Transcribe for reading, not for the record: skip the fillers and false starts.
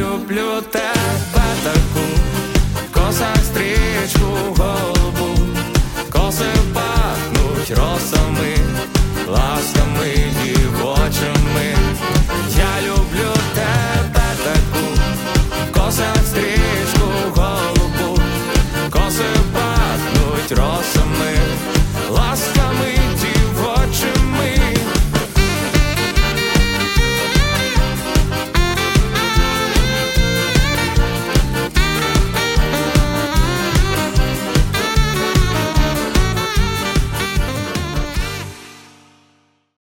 люблю тебе таку, в косах стрічку голубу, коси пахнуть росами, ласками дівочими. Я люблю тебе таку, в косах стрічку голубу, коси пахнуть росами,